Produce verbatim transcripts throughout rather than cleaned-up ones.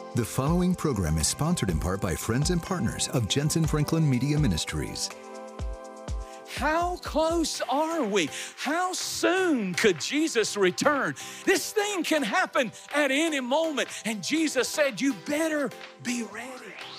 The following program is sponsored in part by friends and partners of Jensen Franklin Media Ministries. How close are we? How soon could Jesus return? This thing can happen at any moment. And Jesus said, you better be ready.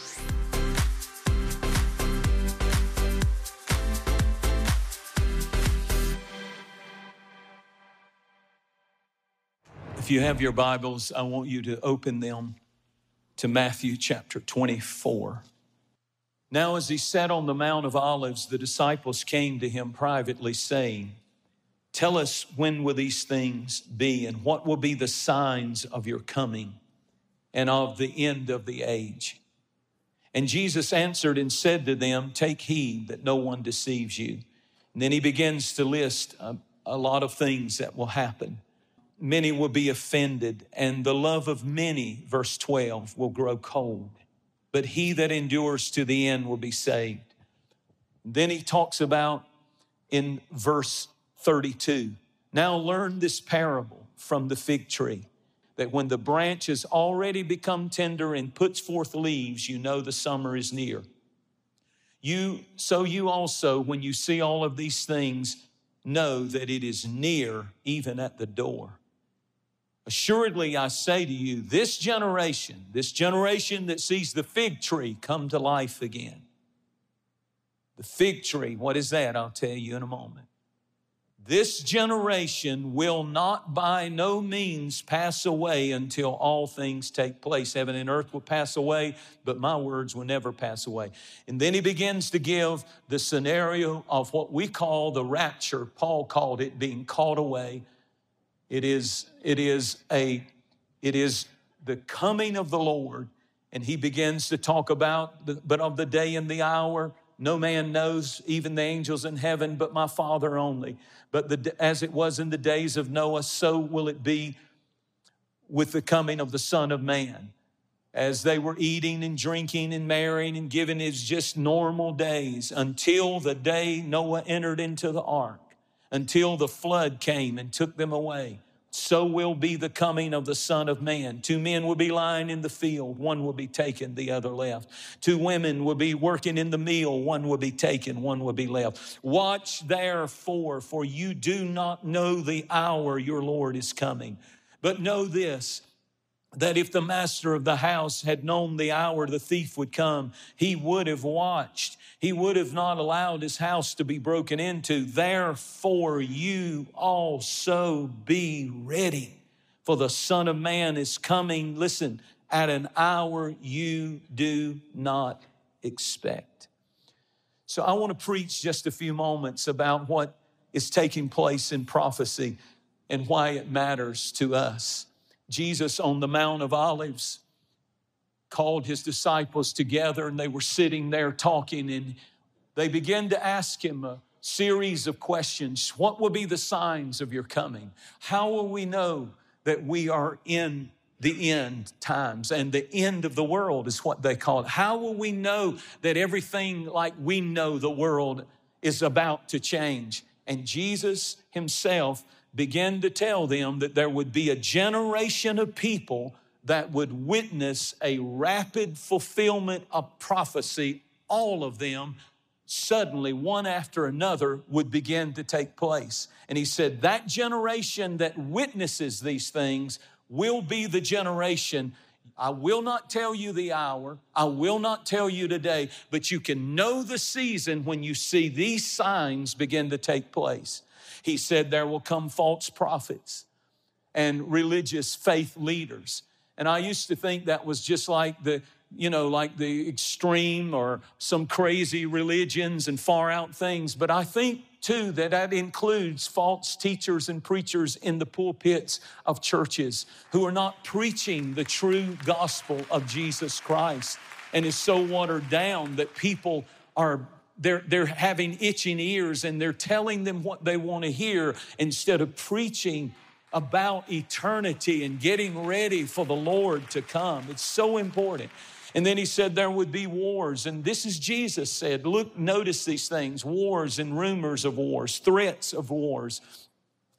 If you have your Bibles, I want you to open them to Matthew chapter twenty-four. Now, as he sat on the Mount of Olives, the disciples came to him privately, saying, tell us, when will these things be, and what will be the signs of your coming and of the end of the age? And Jesus answered and said to them, take heed that no one deceives you. And then he begins to list a, a lot of things that will happen. Many will be offended, and the love of many, verse twelve, will grow cold. But he that endures to the end will be saved. Then he talks about in verse thirty-two, now learn this parable from the fig tree, that when the branch has already become tender and puts forth leaves, you know the summer is near. You, so you also, when you see all of these things, know that it is near, even at the door. Assuredly, I say to you, this generation, this generation that sees the fig tree come to life again. The fig tree, what is that? I'll tell you in a moment. This generation will not by no means pass away until all things take place. Heaven and earth will pass away, but my words will never pass away. And then he begins to give the scenario of what we call the rapture. Paul called it being caught away. It is, it is a, it is the coming of the Lord. And he begins to talk about, the, but of the day and the hour, no man knows, even the angels in heaven, but my Father only. But the, as it was in the days of Noah, so will it be with the coming of the Son of Man. As they were eating and drinking and marrying and giving his just normal days until the day Noah entered into the ark. Until the flood came and took them away. So will be the coming of the Son of Man. Two men will be lying in the field. One will be taken, the other left. Two women will be working in the mill. One will be taken, one will be left. Watch therefore, for you do not know the hour your Lord is coming. But know this, that if the master of the house had known the hour the thief would come, he would have watched. He would have not allowed his house to be broken into. Therefore, you also be ready. For the Son of Man is coming, listen, at an hour you do not expect. So I want to preach just a few moments about what is taking place in prophecy and why it matters to us. Jesus on the Mount of Olives called his disciples together, and they were sitting there talking, and they began to ask him a series of questions. What will be the signs of your coming? How will we know that we are in the end times, and the end of the world is what they call it? How will we know that everything like we know the world is about to change? And Jesus himself began to tell them that there would be a generation of people that would witness a rapid fulfillment of prophecy. All of them, suddenly, one after another, would begin to take place. And he said that generation that witnesses these things will be the generation. I will not tell you the hour. I will not tell you today, but you can know the season when you see these signs begin to take place. He said there will come false prophets and religious faith leaders. And I used to think that was just like the, you know, like the extreme or some crazy religions and far out things. But I think too that that includes false teachers and preachers in the pulpits of churches who are not preaching the true gospel of Jesus Christ, and is so watered down that people are They're, they're having itching ears, and they're telling them what they want to hear instead of preaching about eternity and getting ready for the Lord to come. It's so important. And then he said there would be wars. And this is Jesus said, look, notice these things, wars and rumors of wars, threats of wars.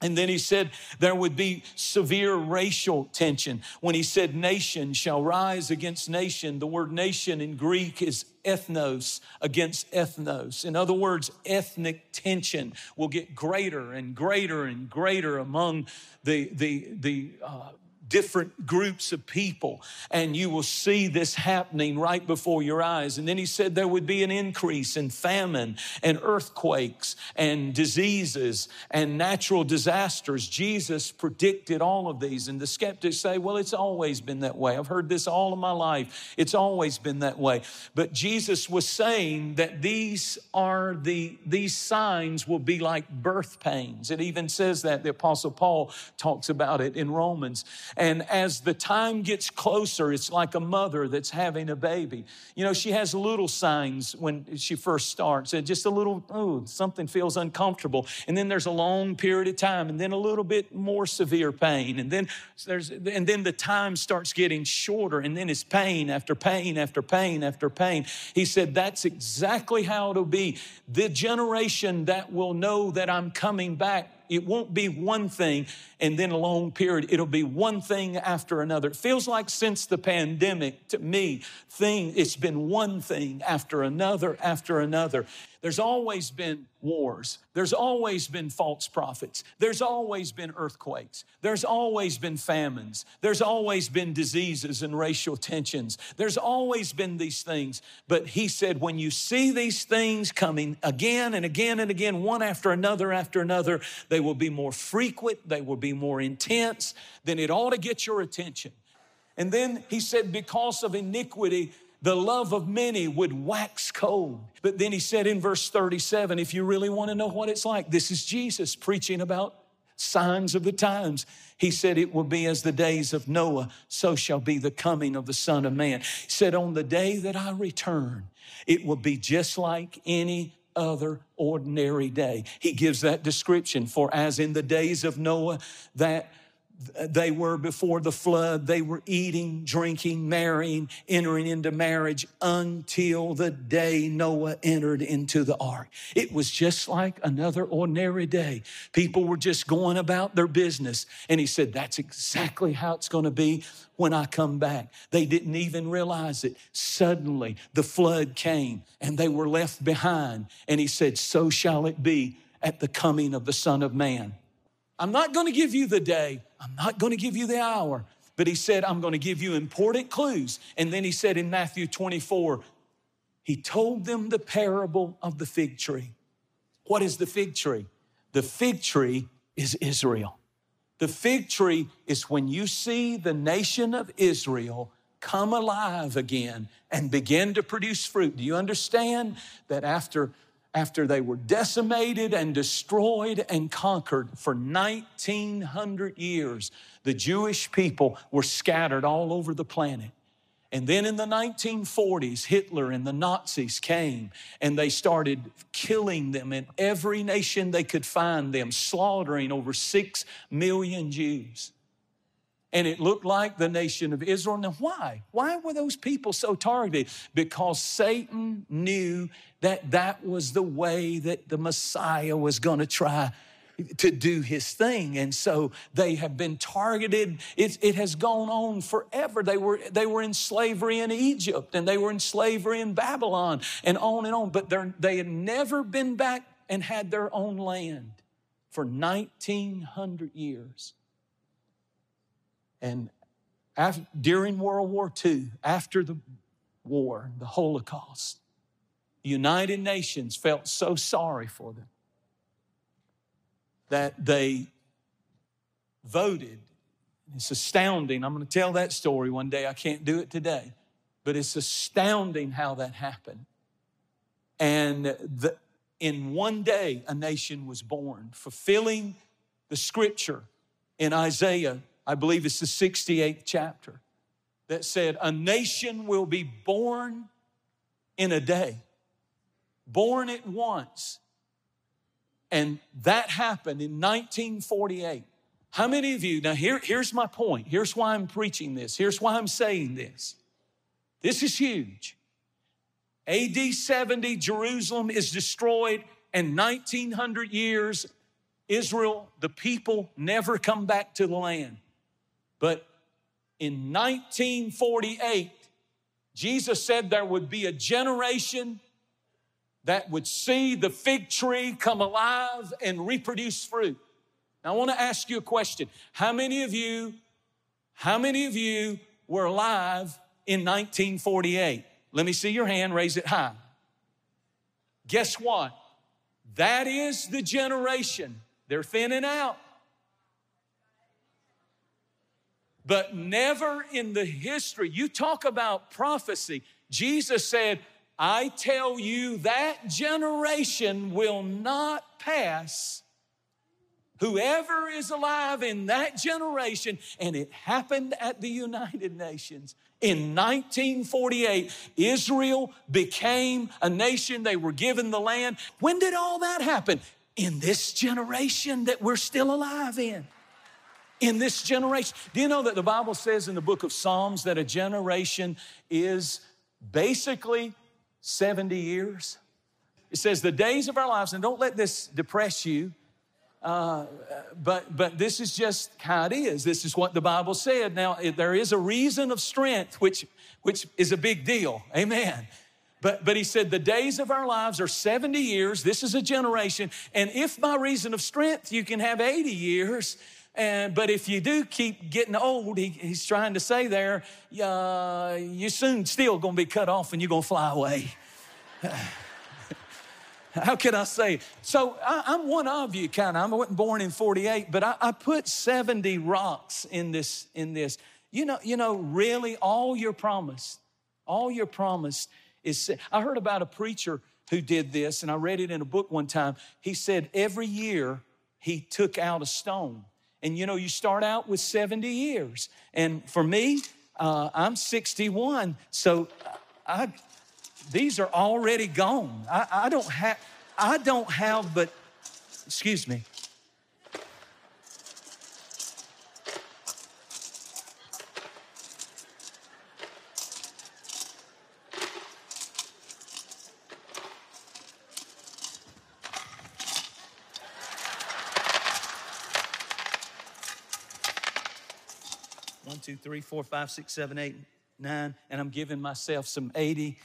And then he said there would be severe racial tension. When he said nation shall rise against nation, the word nation in Greek is ethnos against ethnos. In other words, ethnic tension will get greater and greater and greater among the, the, the uh, different groups of people, and you will see this happening right before your eyes. And then he said there would be an increase in famine and earthquakes and diseases and natural disasters. Jesus predicted all of these, and the skeptics say, well, it's always been that way. I've heard this all of my life. It's always been that way. But Jesus was saying that these are the, these signs will be like birth pains. It even says that. The Apostle Paul talks about it in Romans. And as the time gets closer, it's like a mother that's having a baby. You know, she has little signs when she first starts. Just a little, oh, something feels uncomfortable. And then there's a long period of time, and then a little bit more severe pain. And then there's, and then the time starts getting shorter, and then it's pain after pain after pain after pain. He said that's exactly how it'll be. The generation that will know that I'm coming back, it won't be one thing and then a long period. It'll be one thing after another. It feels like since the pandemic, to me, thing, it's been one thing after another after another. There's always been wars. There's always been false prophets. There's always been earthquakes. There's always been famines. There's always been diseases and racial tensions. There's always been these things. But he said, when you see these things coming again and again and again, one after another after another, they will be more frequent. They will be more intense. Then it ought to get your attention. And then he said, because of iniquity, the love of many would wax cold. But then he said in verse thirty-seven, if you really want to know what it's like, this is Jesus preaching about signs of the times. He said, it will be as the days of Noah, so shall be the coming of the Son of Man. He said, on the day that I return, it will be just like any other ordinary day. He gives that description. For as in the days of Noah, that they were before the flood, they were eating, drinking, marrying, entering into marriage until the day Noah entered into the ark. It was just like another ordinary day. People were just going about their business. And he said, that's exactly how it's going to be when I come back. They didn't even realize it. Suddenly the flood came and they were left behind. And he said, so shall it be at the coming of the Son of Man. I'm not going to give you the day. I'm not going to give you the hour. But he said, I'm going to give you important clues. And then he said in Matthew twenty-four, he told them the parable of the fig tree. What is the fig tree? The fig tree is Israel. The fig tree is when you see the nation of Israel come alive again and begin to produce fruit. Do you understand that after After they were decimated and destroyed and conquered for nineteen hundred years, the Jewish people were scattered all over the planet. And then in the nineteen forties, Hitler and the Nazis came and they started killing them in every nation they could find them, slaughtering over six million Jews. And it looked like the nation of Israel. Now, why? Why were those people so targeted? Because Satan knew that that was the way that the Messiah was going to try to do his thing. And so they have been targeted. It, it has gone on forever. They were, they were in slavery in Egypt, and they were in slavery in Babylon, and on and on. But they had never been back and had their own land for nineteen hundred years. And after, during World War Two, after the war, the Holocaust, the United Nations felt so sorry for them that they voted. It's astounding. I'm going to tell that story one day. I can't do it today. But it's astounding how that happened. And the, in one day, a nation was born, fulfilling the scripture in Isaiah, I believe it's the sixty-eighth chapter, that said, a nation will be born in a day, born at once. And that happened in nineteen forty-eight. How many of you, now here, here's my point. Here's why I'm preaching this. Here's why I'm saying this. This is huge. A D seventy, Jerusalem is destroyed, and nineteen hundred years Israel, the people, never come back to the land. But in nineteen forty-eight, Jesus said there would be a generation that would see the fig tree come alive and reproduce fruit. Now, I want to ask you a question. How many of you, how many of you were alive in nineteen forty-eight? Let me see your hand, raise it high. Guess what? That is the generation. They're thinning out. But never in the history, you talk about prophecy. Jesus said, I tell you that generation will not pass. Whoever is alive in that generation, and it happened at the United Nations. In nineteen forty-eight, Israel became a nation. They were given the land. When did all that happen? In this generation that we're still alive in. In this generation. Do you know that the Bible says in the book of Psalms that a generation is basically seventy years? It says the days of our lives, and don't let this depress you, uh, but, but this is just how it is. This is what the Bible said. Now, there is a reason of strength, which, which is a big deal. Amen. But, but he said, the days of our lives are seventy years. This is a generation. And if by reason of strength, you can have eighty years. And, but if you do keep getting old, he, he's trying to say there, uh, you're soon still going to be cut off and you're going to fly away. How can I say? So I, I'm one of you, kind of. I wasn't born in forty-eight, but I, I put seventy rocks in this. In this, you know, you know, really, all you're promised, all you're promised is. I heard about a preacher who did this, and I read it in a book one time. He said every year he took out a stone, and you know, you start out with seventy years. And for me, uh, I'm sixty-one, so I. These are already gone. I, I don't have, I don't have, but, excuse me. One, two, three, four, five, six, seven, eight, nine, and I'm giving myself some eighty.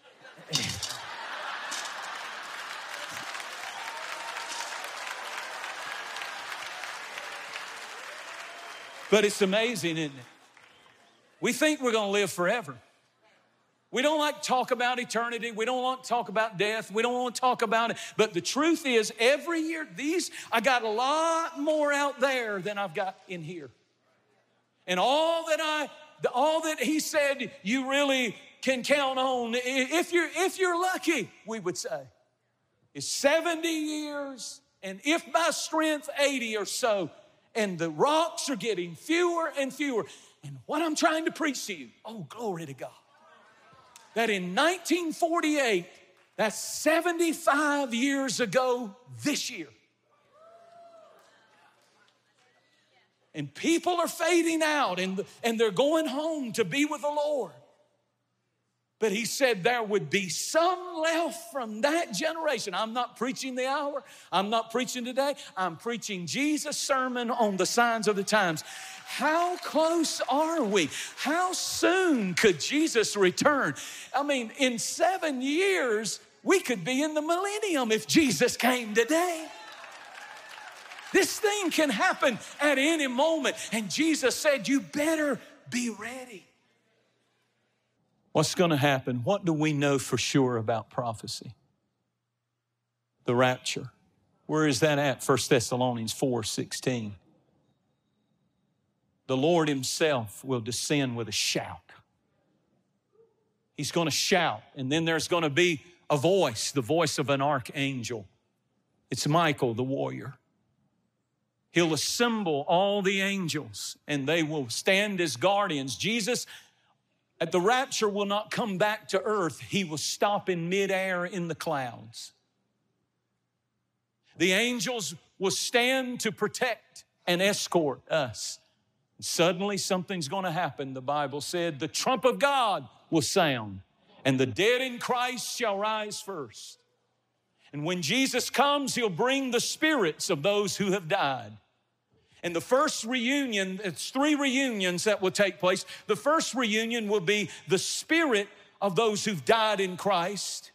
But it's amazing, isn't it? We think we're going to live forever. We don't like to talk about eternity. We don't want to talk about death. We don't want to talk about it. But the truth is, every year, these, I got a lot more out there than I've got in here. And all that I, all that he said, you really can count on, if you're, if you're lucky, we would say, is seventy years, and if by strength, eighty or so, and the rocks are getting fewer and fewer. And what I'm trying to preach to you, oh, glory to God, that in nineteen forty-eight, that's seventy-five years ago this year. And people are fading out, and, and they're going home to be with the Lord. But he said there would be some left from that generation. I'm not preaching the hour. I'm not preaching today. I'm preaching Jesus' sermon on the signs of the times. How close are we? How soon could Jesus return? I mean, in seven years, we could be in the millennium if Jesus came today. This thing can happen at any moment. And Jesus said, you better be ready. What's going to happen? What do we know for sure about prophecy? The rapture. Where is that at? First Thessalonians four sixteen. The Lord himself will descend with a shout. He's going to shout, and then there's going to be a voice, the voice of an archangel. It's Michael, the warrior. He'll assemble all the angels, and they will stand as guardians. Jesus, at the rapture, will not come back to earth. He will stop in midair in the clouds. The angels will stand to protect and escort us. Suddenly something's going to happen. The Bible said the trump of God will sound, and the dead in Christ shall rise first. And when Jesus comes, he'll bring the spirits of those who have died. And the first reunion, it's three reunions that will take place. The first reunion will be the spirit of those who've died in Christ.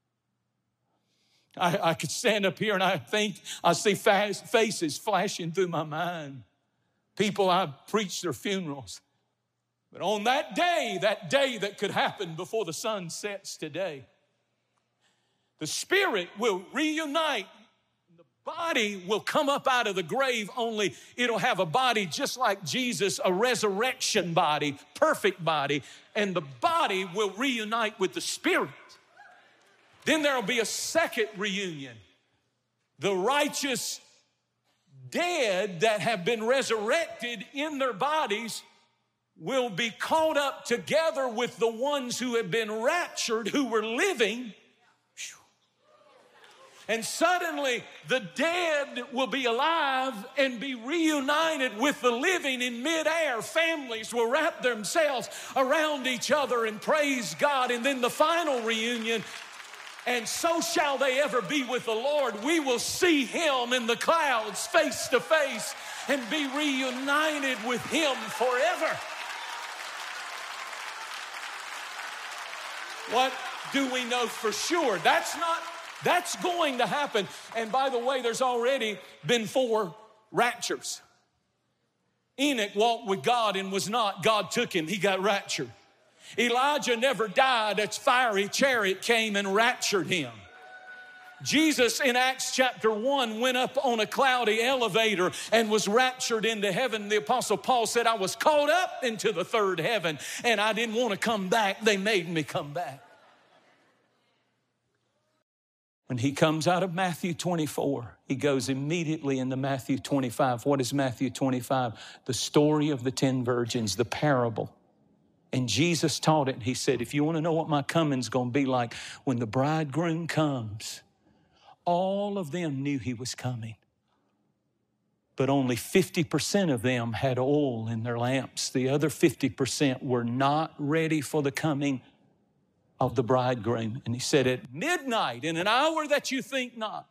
I, I could stand up here and I think, I see fast faces flashing through my mind. People, I've preached their funerals. But on that day, that day that could happen before the sun sets today, the spirit will reunite. The body will come up out of the grave, only it'll have a body just like Jesus, a resurrection body, perfect body, and the body will reunite with the spirit. Then there'll be a second reunion. The righteous dead that have been resurrected in their bodies will be caught up together with the ones who have been raptured, who were living. And suddenly the dead will be alive and be reunited with the living in midair. Families will wrap themselves around each other and praise God. And then the final reunion, and so shall they ever be with the Lord. We will see him in the clouds face to face and be reunited with him forever. What do we know for sure? That's not, that's going to happen. And by the way, there's already been four raptures. Enoch walked with God and was not. God took him. He got raptured. Elijah never died. A fiery chariot came and raptured him. Jesus in Acts chapter one went up on a cloudy elevator and was raptured into heaven. The apostle Paul said, I was caught up into the third heaven and I didn't want to come back. They made me come back. When he comes out of Matthew twenty-four, he goes immediately into Matthew twenty-five. What is Matthew twenty-five? The story of the ten virgins, the parable. And Jesus taught it. And he said, if you want to know what my coming's going to be like, when the bridegroom comes, all of them knew he was coming. But only fifty percent of them had oil in their lamps. The other fifty percent were not ready for the coming of the bridegroom. And he said, at midnight, in an hour that you think not,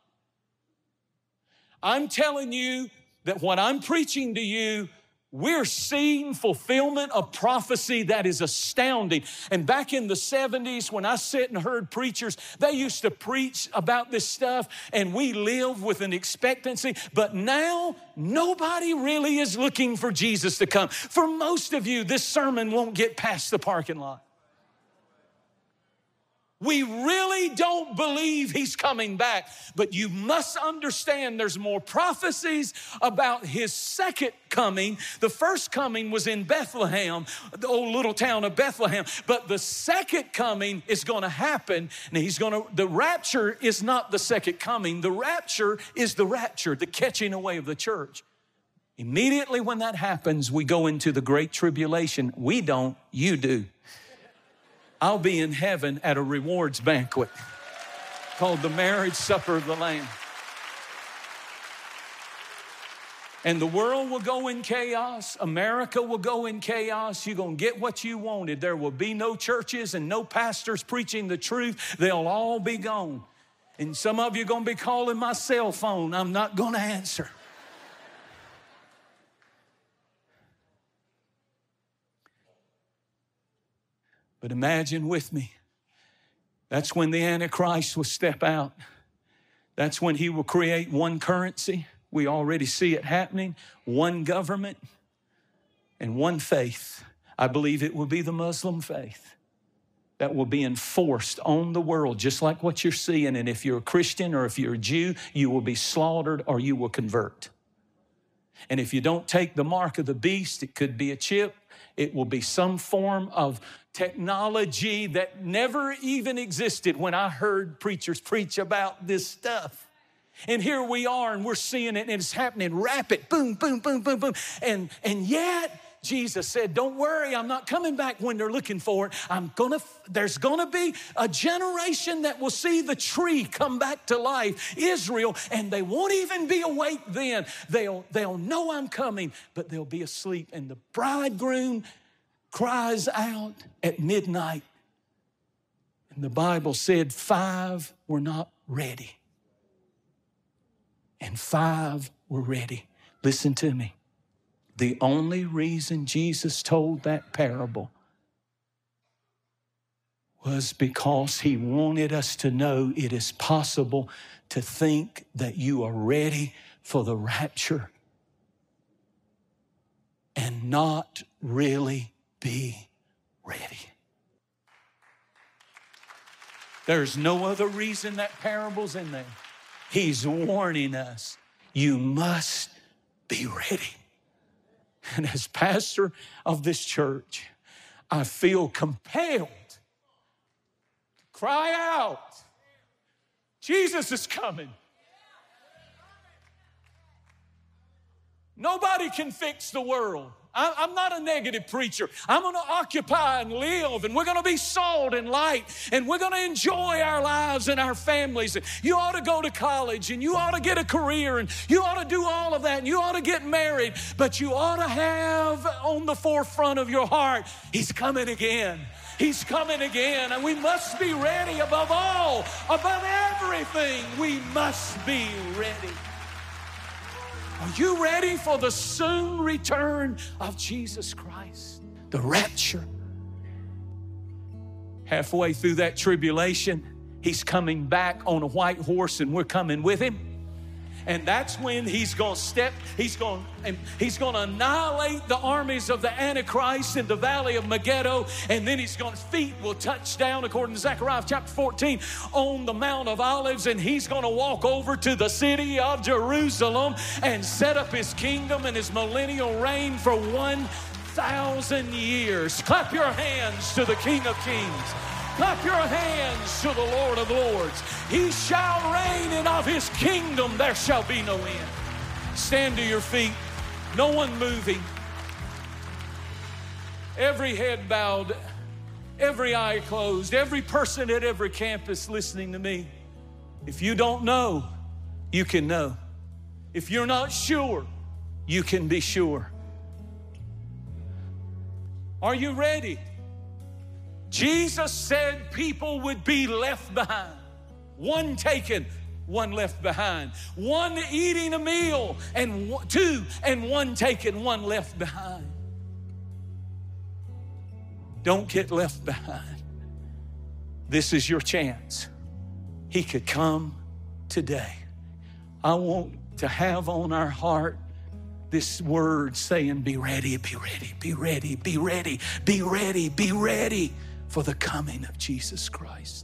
I'm telling you that what I'm preaching to you, we're seeing fulfillment of prophecy that is astounding. And back in the seventies, when I sat and heard preachers, they used to preach about this stuff, and we live with an expectancy. But now, nobody really is looking for Jesus to come. For most of you, this sermon won't get past the parking lot. We really don't believe he's coming back, but you must understand there's more prophecies about his second coming. The first coming was in Bethlehem, the old little town of Bethlehem, but the second coming is going to happen. And he's going to, the rapture is not the second coming. The rapture is the rapture, the catching away of the church. Immediately when that happens, we go into the great tribulation. We don't, you do. I'll be in heaven at a rewards banquet called the marriage supper of the Lamb. And the world will go in chaos. America will go in chaos. You're going to get what you wanted. There will be no churches and no pastors preaching the truth. They'll all be gone. And some of you are going to be calling my cell phone. I'm not going to answer. But imagine with me, that's when the Antichrist will step out. That's when he will create one currency. We already see it happening. One government and one faith. I believe it will be the Muslim faith that will be enforced on the world, just like what you're seeing. And if you're a Christian or if you're a Jew, you will be slaughtered or you will convert. And if you don't take the mark of the beast, it could be a chip. It will be some form of technology that never even existed when I heard preachers preach about this stuff. And here we are, and we're seeing it, and it's happening rapid, boom, boom, boom, boom, boom. And, and yet, Jesus said, don't worry, I'm not coming back when they're looking for it. I'm gonna, there's gonna be a generation that will see the tree come back to life, Israel, and they won't even be awake then. They'll, they'll know I'm coming, but they'll be asleep. And the bridegroom cries out at midnight. And the Bible said five were not ready. and five were ready. Listen to me. The only reason Jesus told that parable was because he wanted us to know it is possible to think that you are ready for the rapture and not really be ready. There's no other reason that parable's in there. He's warning us, you must be ready. And as pastor of this church, I feel compelled to cry out, Jesus is coming. Nobody can fix the world. I'm not a negative preacher. I'm going to occupy and live, and we're going to be salt and light, and we're going to enjoy our lives and our families. You ought to go to college, and you ought to get a career, and you ought to do all of that, and you ought to get married, but you ought to have on the forefront of your heart, he's coming again. He's coming again, and we must be ready above all, above everything. We must be ready. Are you ready for the soon return of Jesus Christ? The rapture. Halfway through that tribulation, he's coming back on a white horse and we're coming with him. And that's when he's going to step, he's going he's going to annihilate the armies of the Antichrist in the valley of Megiddo, and then his feet will touch down, according to Zechariah chapter fourteen, on the Mount of Olives, and he's going to walk over to the city of Jerusalem and set up his kingdom and his millennial reign for one thousand years. Clap your hands to the King of Kings. Clap your hands to the Lord of Lords. He shall reign, and of his kingdom there shall be no end. Stand to your feet. No one moving. Every head bowed. Every eye closed. Every person at every campus listening to me. If you don't know, you can know. If you're not sure, you can be sure. Are you ready? Jesus said people would be left behind. One taken, one left behind. One eating a meal, and one, two, and one taken, one left behind. Don't get left behind. This is your chance. He could come today. I want to have on our heart this word saying, be ready, be ready, be ready, be ready, be ready, be ready for the coming of Jesus Christ.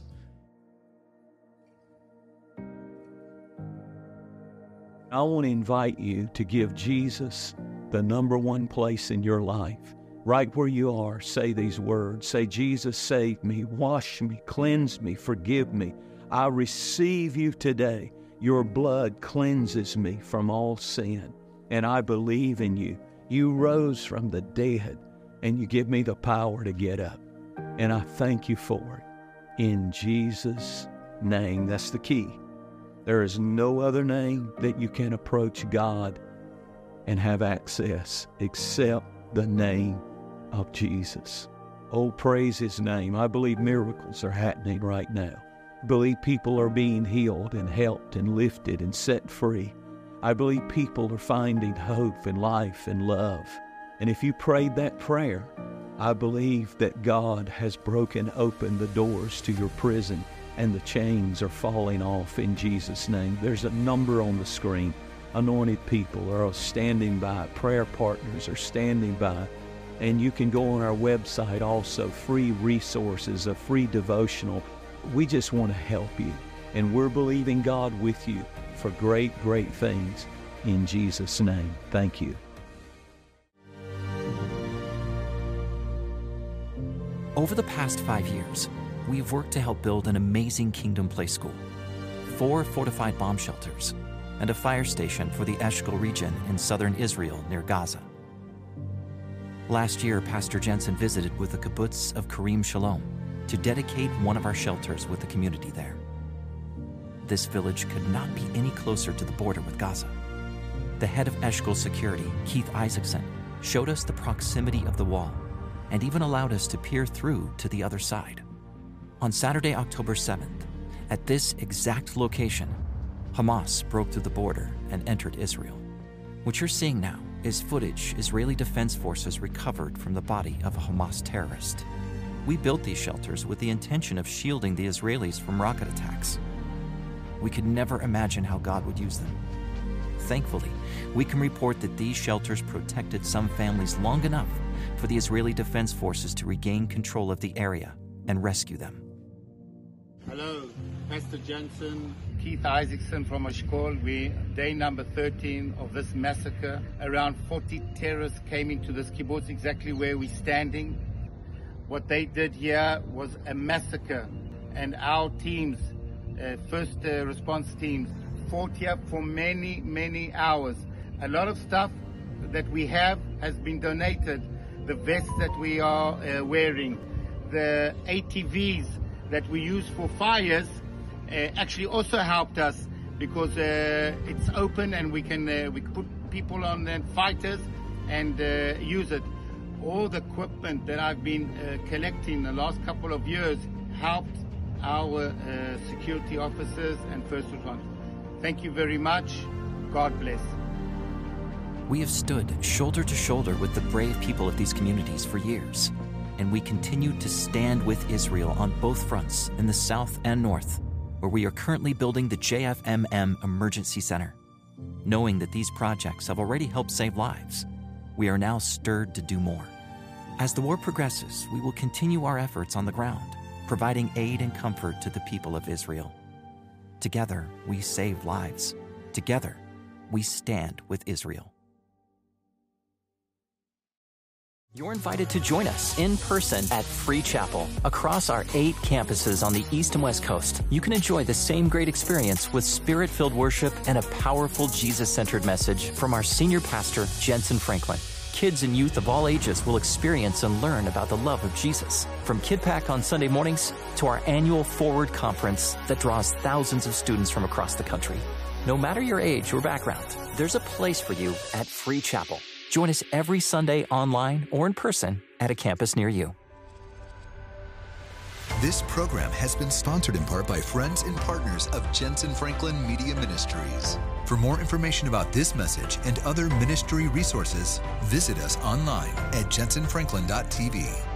I want to invite you to give Jesus the number one place in your life. Right where you are, say these words. Say, Jesus, save me, wash me, cleanse me, forgive me. I receive you today. Your blood cleanses me from all sin, and I believe in you. You rose from the dead, and you give me the power to get up. And I thank you for it. In Jesus' name, that's the key. There is no other name that you can approach God and have access except the name of Jesus. Oh, praise his name. I believe miracles are happening right now. I believe people are being healed and helped and lifted and set free. I believe people are finding hope and life and love. And if you prayed that prayer, I believe that God has broken open the doors to your prison and the chains are falling off in Jesus' name. There's a number on the screen. Anointed people are standing by. Prayer partners are standing by. And you can go on our website also, free resources, a free devotional. We just want to help you. And we're believing God with you for great, great things in Jesus' name. Thank you. Over the past five years, we've worked to help build an amazing Kingdom Place School, four fortified bomb shelters, and a fire station for the Eshkol region in southern Israel near Gaza. Last year, Pastor Jensen visited with the kibbutz of Karim Shalom to dedicate one of our shelters with the community there. This village could not be any closer to the border with Gaza. The head of Eshkol Security, Keith Isaacson, showed us the proximity of the wall and even allowed us to peer through to the other side. On Saturday, October seventh, at this exact location, Hamas broke through the border and entered Israel. What you're seeing now is footage Israeli Defense Forces recovered from the body of a Hamas terrorist. We built these shelters with the intention of shielding the Israelis from rocket attacks. We could never imagine how God would use them. Thankfully, we can report that these shelters protected some families long enough for the Israeli Defense Forces to regain control of the area and rescue them. Hello, Pastor Jensen, Keith Isaacson from Eshkol. We day number thirteen of this massacre. Around forty terrorists came into this kibbutz, exactly where we're standing. What they did here was a massacre, and our teams, uh, first uh, response teams, fought here for many, many hours. A lot of stuff that we have has been donated. The vests that we are uh, wearing, the A T Vs that we use for fires uh, actually also helped us because uh, it's open and we can uh, we put people on the fighters and uh, use it. All the equipment that I've been uh, collecting the last couple of years helped our uh, security officers and first responders. Thank you very much. God bless. We have stood shoulder to shoulder with the brave people of these communities for years, and we continue to stand with Israel on both fronts in the south and north, where we are currently building the J F M M Emergency Center. Knowing that these projects have already helped save lives, we are now stirred to do more. As the war progresses, we will continue our efforts on the ground, providing aid and comfort to the people of Israel. Together, we save lives. Together, we stand with Israel. You're invited to join us in person at Free Chapel. Across our eight campuses on the East and West Coast, you can enjoy the same great experience with spirit-filled worship and a powerful Jesus-centered message from our senior pastor, Jensen Franklin. Kids and youth of all ages will experience and learn about the love of Jesus. From Kid Pack on Sunday mornings to our annual Forward Conference that draws thousands of students from across the country. No matter your age or background, there's a place for you at Free Chapel. Join us every Sunday online or in person at a campus near you. This program has been sponsored in part by friends and partners of Jensen Franklin Media Ministries. For more information about this message and other ministry resources, visit us online at jensen franklin dot t v.